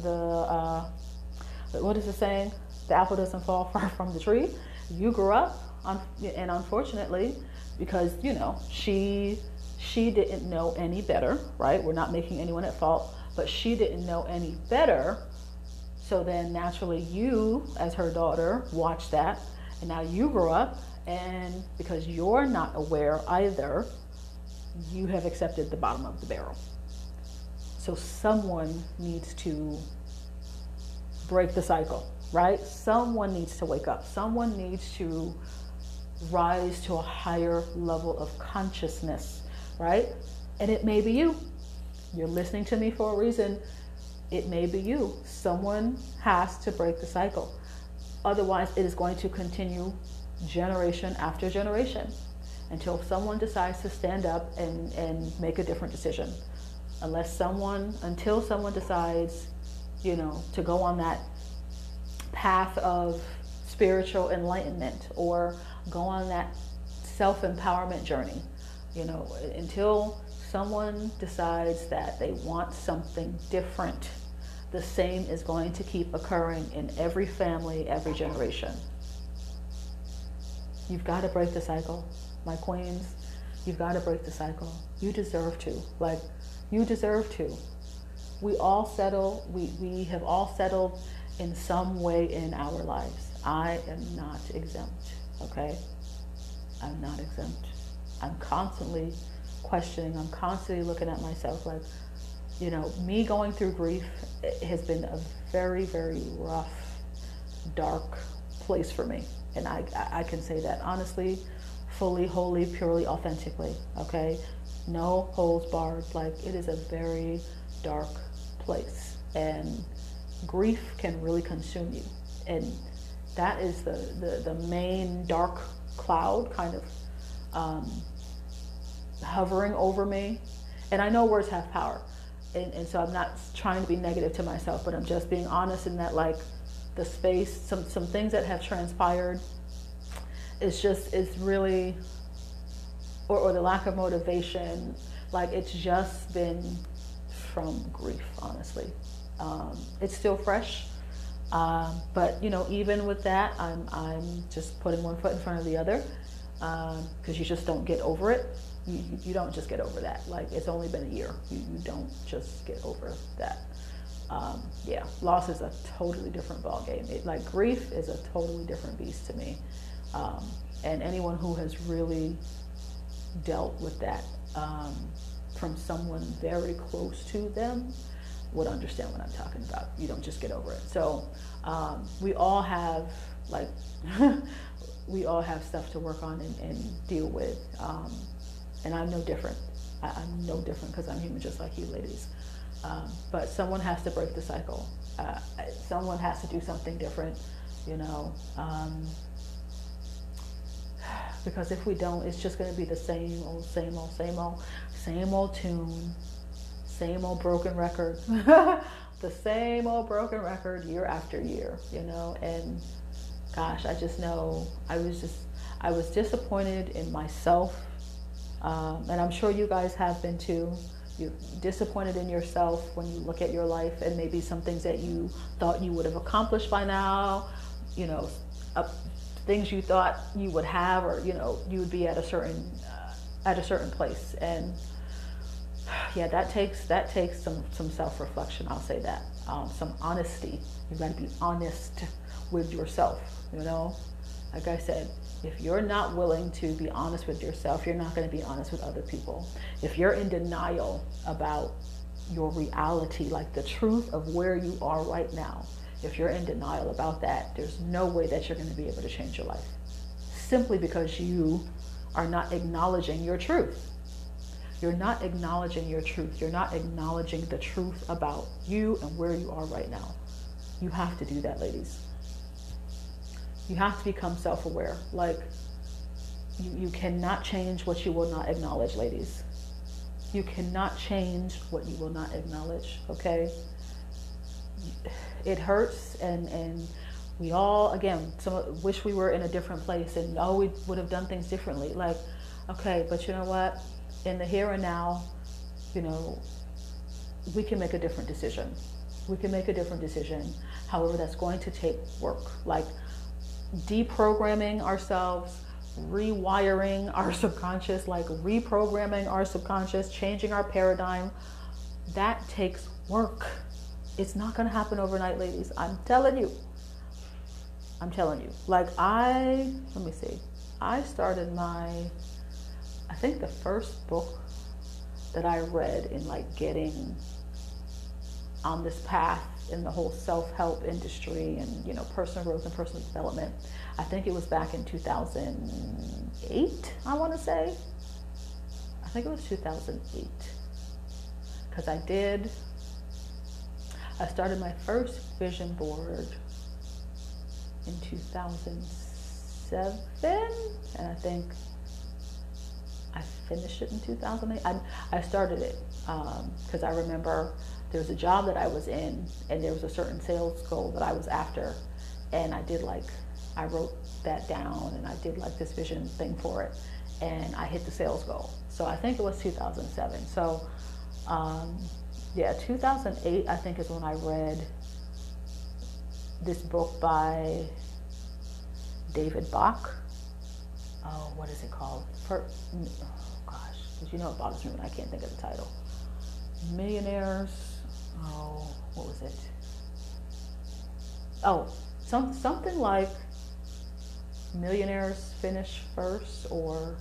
what is the saying? The apple doesn't fall far from the tree. You grew up, and unfortunately, because, you know, she didn't know any better, right? We're not making anyone at fault, but she didn't know any better. So then naturally you, as her daughter, watched that, and now you grow up, and because you're not aware either, you have accepted the bottom of the barrel. So someone needs to break the cycle, right? Someone needs to wake up. Someone needs to rise to a higher level of consciousness, right? And it may be you. You're listening to me for a reason. It may be you. Someone has to break the cycle. Otherwise, it is going to continue generation after generation until someone decides to stand up and make a different decision. Until someone decides, you know, to go on that path of spiritual enlightenment or go on that self-empowerment journey. You know, until someone decides that they want something different, the same is going to keep occurring in every family, every generation. You've got to break the cycle, my queens. You've got to break the cycle. You deserve to. Like, you deserve to. We all settle. We have all settled in some way in our lives. I am not exempt, okay? I'm not exempt. I'm constantly questioning. I'm constantly looking at myself like, you know, me going through grief has been a very, very rough, dark place for me. And I can say that honestly, fully, wholly, purely, authentically, okay? No holds barred. Like, it is a very dark place. And grief can really consume you. And that is the main dark cloud kind of hovering over me. And I know words have power. And so I'm not trying to be negative to myself, but I'm just being honest in that, like, the space, some things that have transpired, it's really, or the lack of motivation, like, it's just been from grief, honestly. It's still fresh, but you know, even with that, I'm just putting one foot in front of the other, because you just don't get over it. You don't just get over that. Like, it's only been a year. You don't just get over that. Yeah, loss is a totally different ballgame. Like, grief is a totally different beast to me. And anyone who has really dealt with that from someone very close to them would understand what I'm talking about. You don't just get over it. So we all have, like, we all have stuff to work on and deal with. And I'm no different. I'm no different because I'm human just like you ladies. But someone has to break the cycle. Someone has to do something different, you know. Because if we don't, it's just going to be the same old, same old, same old, same old tune, same old broken record. The same old broken record year after year, you know. And gosh, I just know I was disappointed in myself. And I'm sure you guys have been too. You're disappointed in yourself when you look at your life and maybe some things that you thought you would have accomplished by now, you know, things you thought you would have, or, you know, you would be at a certain place. And yeah, that takes some self-reflection. I'll say that, some honesty. You've got to be honest with yourself, you know. Like I said, if you're not willing to be honest with yourself, you're not going to be honest with other people. If you're in denial about your reality, like the truth of where you are right now, if you're in denial about that, there's no way that you're going to be able to change your life. Simply because you are not acknowledging your truth. You're not acknowledging your truth. You're not acknowledging the truth about you and where you are right now. You have to do that, ladies. You have to become self-aware. Like, you cannot change what you will not acknowledge, ladies. You cannot change what you will not acknowledge, okay? It hurts, and we all, again, wish we were in a different place and we would have done things differently. Like, okay, but you know what? In the here and now, you know, we can make a different decision. We can make a different decision. However, that's going to take work. Like, deprogramming ourselves, rewiring our subconscious, like reprogramming our subconscious, changing our paradigm, that takes work. It's not going to happen overnight, ladies. I'm telling you. I'm telling you. Like, let me see. I started I think the first book that I read in, like, getting on this path in the whole self-help industry and, you know, personal growth and personal development, I think it was back in 2008, I want to say. I think it was 2008. Because I started my first vision board in 2007, and I think I finished it in 2008. I started it because I remember there was a job that I was in, and there was a certain sales goal that I was after, and I wrote that down, and I did like this vision thing for it, and I hit the sales goal. So I think it was 2007. So yeah, 2008 I think is when I read this book by David Bach. Oh, what is it called? Oh gosh, did you know it bothers me when I can't think of the title? Millionaires. Oh, what was it? Oh, something like Millionaires Finish First, or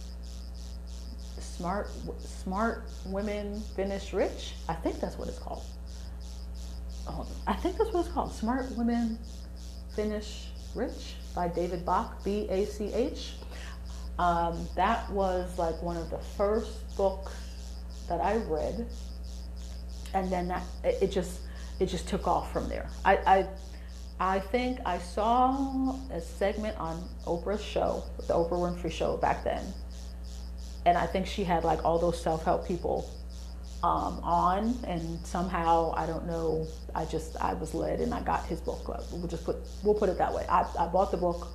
Smart Women Finish Rich. I think that's what it's called. Oh, I think that's what it's called. Smart Women Finish Rich by David Bach, B-A-C-H. That was like one of the first books that I read, and then it just took off from there. I think I saw a segment on Oprah's show, the Oprah Winfrey Show back then, and I think she had like all those self-help people on, and somehow, I don't know, I was led and I got his book. We'll put it that way. I bought the book,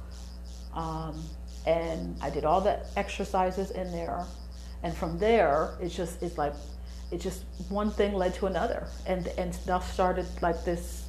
and I did all the exercises in there, and from there it's just one thing led to another, and stuff started like this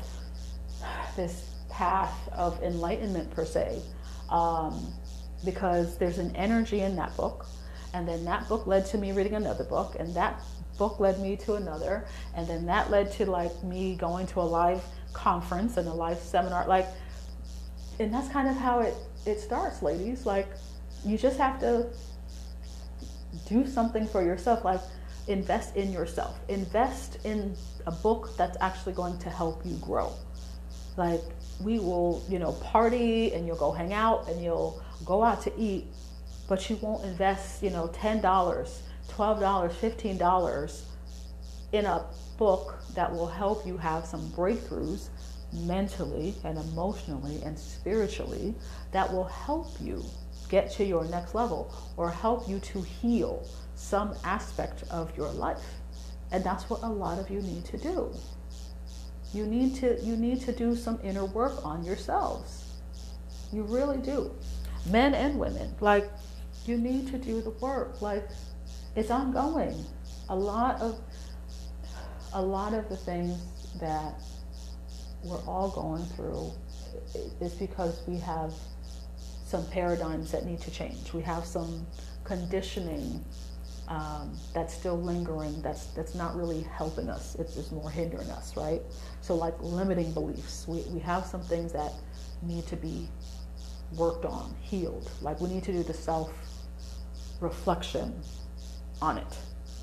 path of enlightenment per se, because there's an energy in that book, and then that book led to me reading another book, and that book led me to another, and then that led to like me going to a live conference and a live seminar, like, and that's kind of how it starts, ladies. Like, you just have to do something for yourself, like invest in yourself, invest in a book that's actually going to help you grow. Like, we will, party, and you'll go hang out, and you'll go out to eat, but you won't invest, $10, $12, $15 in a book that will help you have some breakthroughs mentally and emotionally and spiritually, that will help you get to your next level, or help you to heal some aspect of your life. And that's what a lot of you need to do. You need to do some inner work on yourselves. You really do. Men and women, like, you need to do the work. Like, it's ongoing. A lot of the things that we're all going through is because we have some paradigms that need to change. We have some conditioning that's still lingering, that's not really helping us. It's just more hindering us, right? So like limiting beliefs. We have some things that need to be worked on, healed. Like, we need to do the self-reflection on it.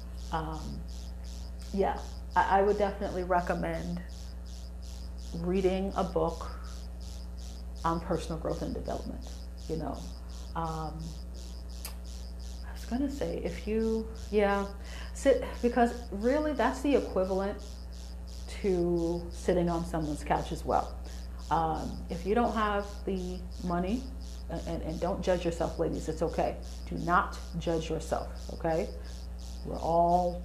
Yeah, I would definitely recommend reading a book on personal growth and development. I was gonna say, because really that's the equivalent to sitting on someone's couch as well. If you don't have the money, and don't judge yourself, ladies, it's okay. Do not judge yourself, okay? We're all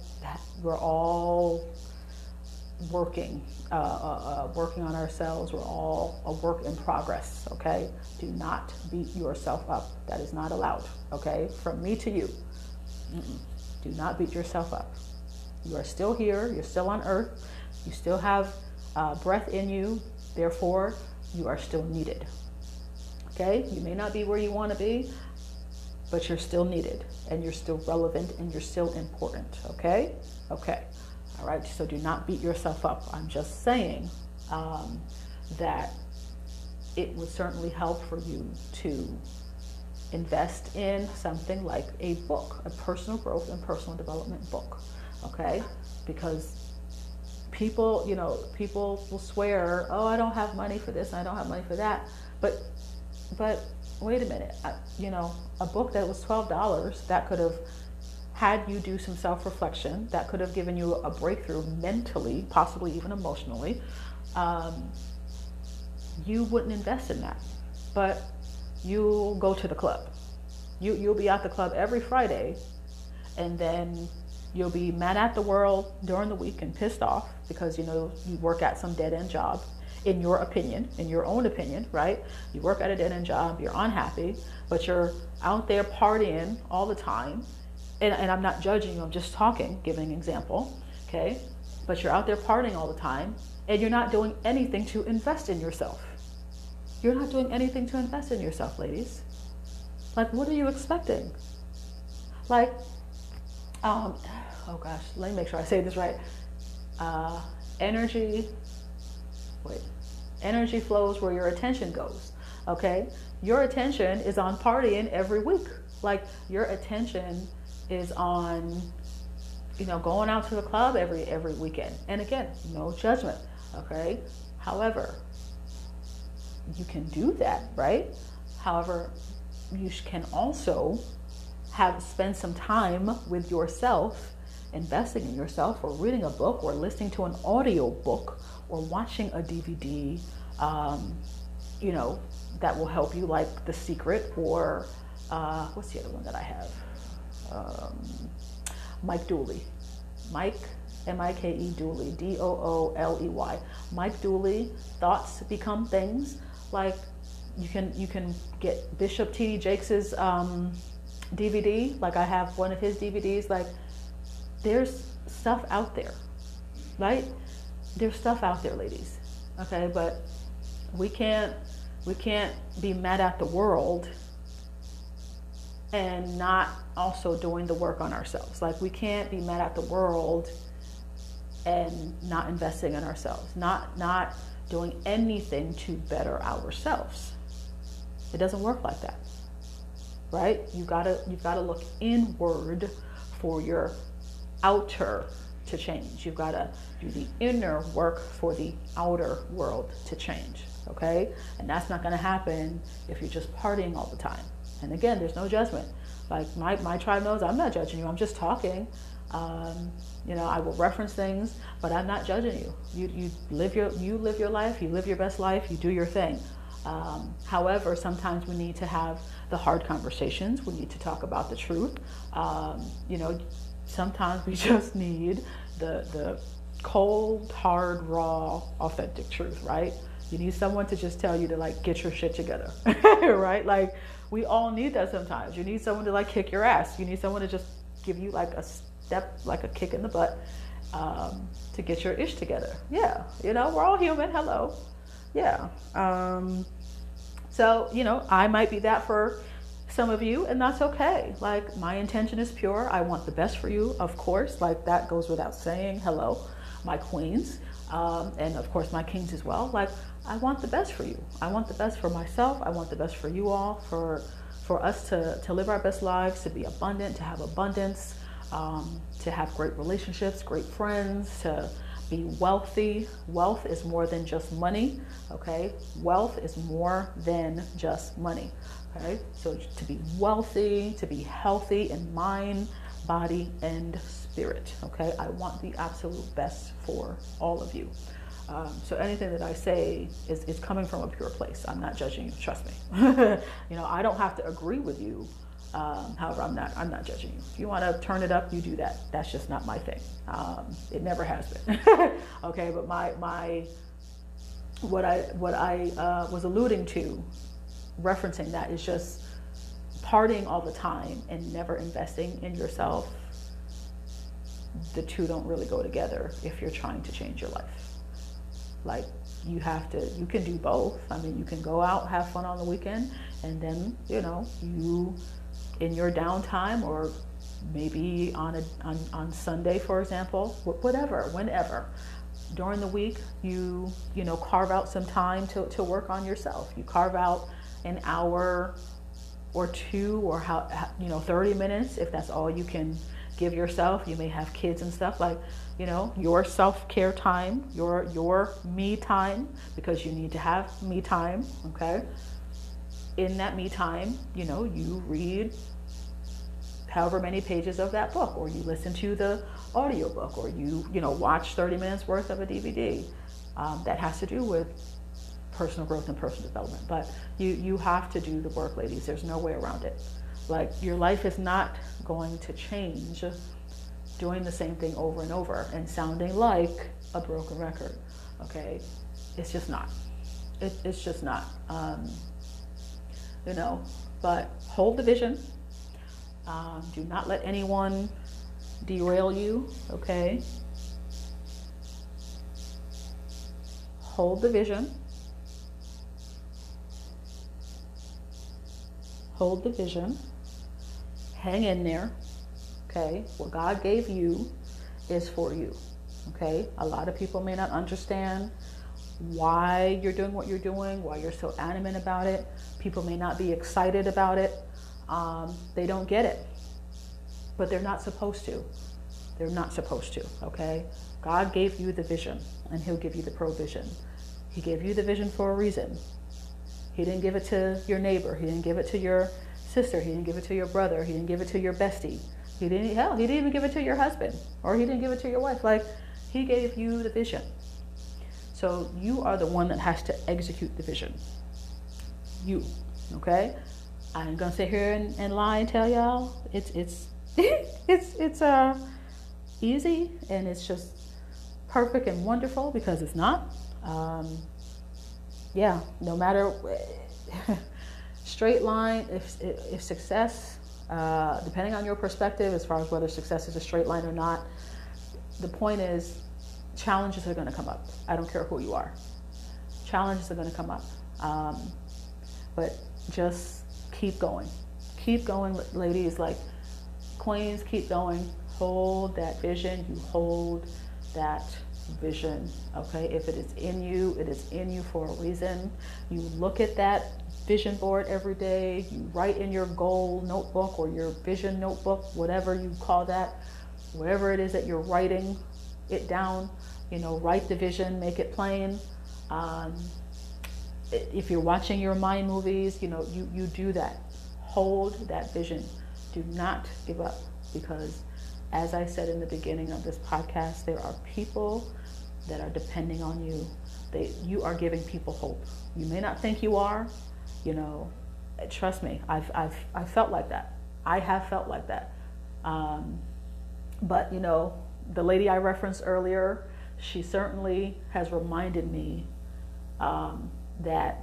working on ourselves. We're all a work in progress, okay? Do not beat yourself up. That is not allowed, okay? From me to you. Do not beat yourself up. You are still here. You're still on earth. You still have breath in you. Therefore, you are still needed, okay? You may not be where you want to be, but you're still needed, and you're still relevant, and you're still important, okay? Okay. All right, so do not beat yourself up. I'm just saying that it would certainly help for you to invest in something like a book, a personal growth and personal development book, okay? Because people will swear, oh, I don't have money for this, and I don't have money for that. But wait a minute, a book that was $12, that could have had you do some self-reflection, that could have given you a breakthrough mentally, possibly even emotionally. You wouldn't invest in that, but you'll go to the club. You'll be at the club every Friday, and then you'll be mad at the world during the week and pissed off because you work at some dead-end job, in your opinion, in your own opinion, right? You work at a dead end job, you're unhappy, but you're out there partying all the time. And I'm not judging you, I'm just talking, giving an example, okay? But you're out there partying all the time and you're not doing anything to invest in yourself. You're not doing anything to invest in yourself, ladies. Like, what are you expecting? Like, oh gosh, let me make sure I say this right. Energy flows where your attention goes, okay? Your attention is on partying every week. Like, your attention is on, going out to the club every weekend. And again, no judgment, okay? However, you can do that, right? However, you can also spend some time with yourself, investing in yourself, or reading a book, or listening to an audio book, or watching a DVD, that will help you, like The Secret, or what's the other one that I have? Mike Dooley. Mike Dooley, Dooley. Mike Dooley, Thoughts Become Things. Like, you can get Bishop T.D. Jakes' DVD. Like, I have one of his DVDs. Like, there's stuff out there, right? There's stuff out there, ladies. Okay, but we can't be mad at the world and not also doing the work on ourselves. Like, we can't be mad at the world and not investing in ourselves, not doing anything to better ourselves. It doesn't work like that, right? You've got to look inward for your outer to change. You've got to do the inner work for the outer world to change, okay? And that's not going to happen if you're just partying all the time. And again, there's no judgment. Like, my tribe knows I'm not judging you. I'm just talking. I will reference things, but I'm not judging you. You live your life. You live your best life. You do your thing. However, sometimes we need to have the hard conversations. We need to talk about the truth. Sometimes we just need the cold, hard, raw, authentic truth, right? You need someone to just tell you to, like, get your shit together, right? Like, we all need that sometimes. You need someone to, like, kick your ass. You need someone to just give you, like, a step, like a kick in the butt, to get your ish together. Yeah, we're all human. Hello. Yeah. So, I might be that for some of you, and that's okay. Like, my intention is pure. I want the best for you, of course. Like, that goes without saying. Hello, my queens, and of course my kings as well. Like, I want the best for you. I want the best for myself. I want the best for you all, for us to live our best lives, to be abundant, to have abundance, to have great relationships, great friends, to be wealthy. Wealth is more than just money, okay? Wealth is more than just money, okay? So to be wealthy, to be healthy in mind, body, and spirit, okay? I want the absolute best for all of you. So anything that I say is coming from a pure place. I'm not judging you, trust me. I don't have to agree with you. However, I'm not judging you. If you want to turn it up, you do that. That's just not my thing. It never has been. Okay, but what I was alluding to, referencing that, is just partying all the time and never investing in yourself. The two don't really go together if you're trying to change your life. Like, you can do both. I mean, you can go out, have fun on the weekend, and then, you, in your downtime, or maybe on Sunday, for example, whatever, whenever, during the week, you carve out some time to work on yourself. You carve out an hour or two, or 30 minutes, if that's all you can give yourself. You may have kids and stuff, like, your self-care time, your me time, because you need to have me time, okay? In that me time, you read however many pages of that book, or you listen to the audio book, or you watch 30 minutes worth of a DVD. That has to do with personal growth and personal development. But you have to do the work, ladies. There's no way around it. Like, your life is not going to change doing the same thing over and over and sounding like a broken record, okay? It's just not. It's just not. You know, but hold the vision. Do not let anyone derail you, okay? Hold the vision. Hold the vision. Hang in there, okay? What God gave you is for you, okay? A lot of people may not understand why you're doing what you're doing, why you're so adamant about it. People may not be excited about it. They don't get it, but they're not supposed to. They're not supposed to, okay? God gave you the vision, and he'll give you the provision. He gave you the vision for a reason. He didn't give it to your neighbor. He didn't give it to your sister. He didn't give it to your brother. He didn't give it to your bestie. He didn't even give it to your husband, or he didn't give it to your wife. Like, he gave you the vision. So you are the one that has to execute the vision. You, okay? I ain't gonna sit here and lie and tell y'all it's easy and it's just perfect and wonderful, because it's not. Yeah, no matter straight line. If success, depending on your perspective, as far as whether success is a straight line or not, the point is, challenges are going to come up. I don't care who you are. Challenges are going to come up. But just keep going. Keep going, ladies. Like, queens, keep going. Hold that vision. You hold that vision, okay? If it is in you, it is in you for a reason. You look at that vision board every day. You write in your goal notebook or your vision notebook, whatever you call that, whatever it is that you're writing it down. You know, write the vision, make it plain. If you're watching your mind movies, you know, you do that. Hold that vision. Do not give up, because as I said in the beginning of this podcast, there are people that are depending on you. You are giving people hope. You may not think you are, you know, trust me, I've felt like that. I have felt like that. But, you know, the lady I referenced earlier, she certainly has reminded me that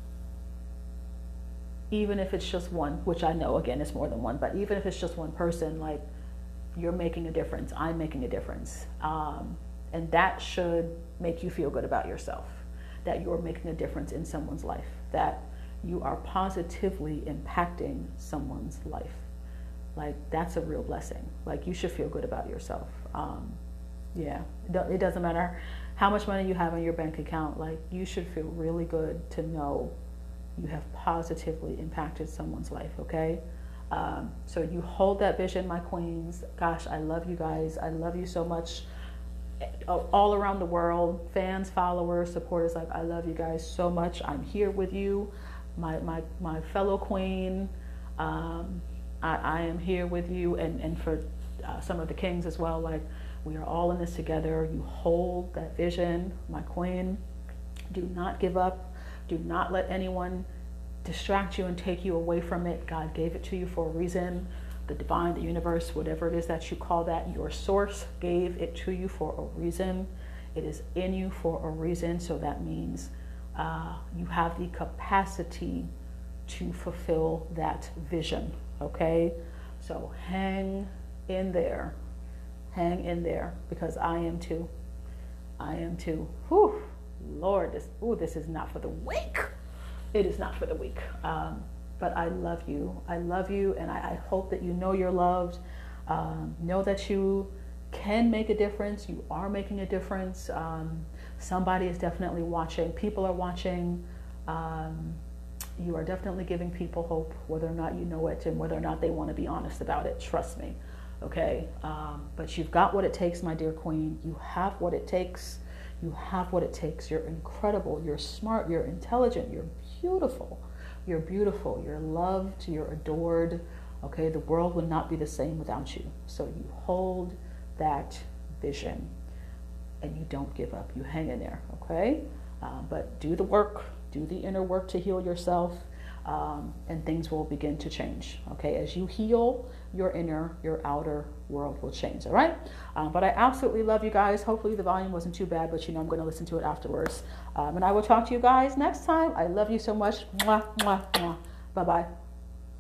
even if it's just one, which I know, again, it's more than one, but even if it's just one person, like, you're making a difference. I'm making a difference. And that should make you feel good about yourself, that you're making a difference in someone's life, that you are positively impacting someone's life. Like, that's a real blessing. Like, you should feel good about yourself. Yeah, it doesn't matter how much money you have in your bank account. Like, you should feel really good to know you have positively impacted someone's life, okay? So you hold that vision, my queens. Gosh, I love you guys. I love you so much. All around the world, fans, followers, supporters, like, I love you guys so much. I'm here with you, my fellow queen. I am here with you, and for some of the kings as well. Like, we are all in this together. You hold that vision, my queen. Do not give up. Do not let anyone distract you and take you away from it. God gave it to you for a reason. The divine, the universe, whatever it is that you call that, your source gave it to you for a reason. It is in you for a reason. So that means you have the capacity to fulfill that vision, okay? So hang in there. Hang in there, because I am too. I am too. Whew, Lord, this is not for the weak. It is not for the weak. But I love you. I love you, and I hope that you know you're loved. Know that you can make a difference. You are making a difference. Somebody is definitely watching. People are watching. You are definitely giving people hope, whether or not you know it and whether or not they want to be honest about it. Trust me. Okay? But you've got what it takes, my dear queen. You have what it takes. You have what it takes. You're incredible. You're smart. You're intelligent. You're beautiful. You're beautiful. You're loved. You're adored. Okay? The world would not be the same without you. So you hold that vision and you don't give up. You hang in there. Okay? But do the work. Do the inner work to heal yourself. and things will begin to change. Okay, as you heal your inner, your outer world will change. All right, but I absolutely love you guys. Hopefully the volume wasn't too bad, but you know I'm going to listen to it afterwards. And I will talk to you guys next time. I love you so much. Mwah, mwah, mwah. Bye bye.